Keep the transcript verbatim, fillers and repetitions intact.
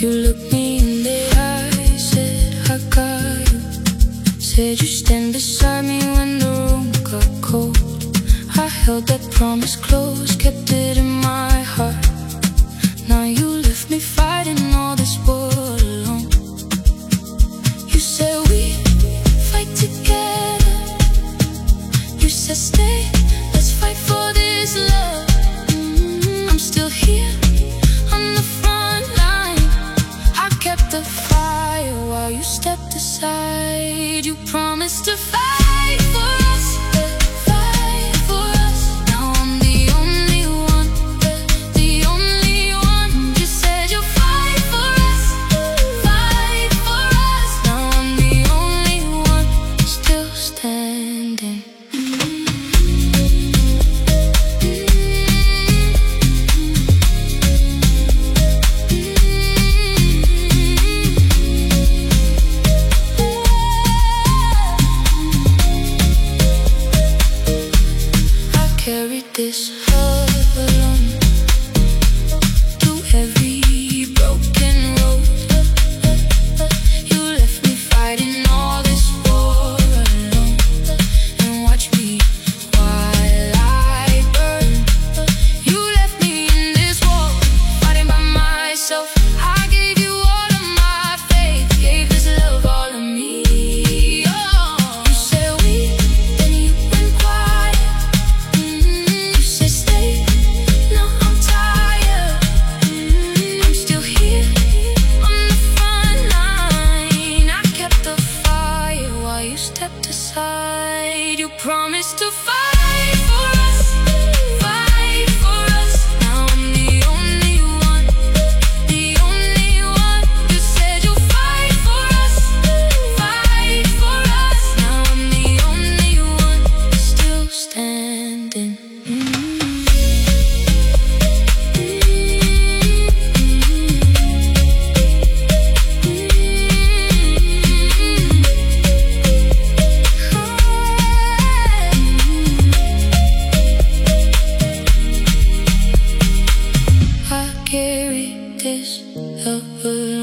You looked me in the eye, said I got you. Said you stand beside me when the room got cold. I held that promise close, kept it in my heart. Now you left me fighting all this war alone. You said we fight together. You said stay, let's fight for this love. mm-hmm. I'm still here on the front line. I kept the fire while you stepped aside. You promised to fight for us, fight for us. Now I'm the only one, the only one. You said you'll fight for us, fight for us. Now I'm the only one still standing. Carried this love alone through every broken road. You left me fighting all this war alone. And watch me while I burn. You left me in this war, fighting by myself. I gave you all of my faith, gave this love all of me. Oh, you said we, then you went quiet. You said stay, now I'm tired. I'm still here on the front line. I kept the fire while you stepped aside. You promised to fight for us, fight for us. Now I'm the only one, the only one. You said you'll fight for us, fight for us. Now I'm the only one still standing. I carried this love alone.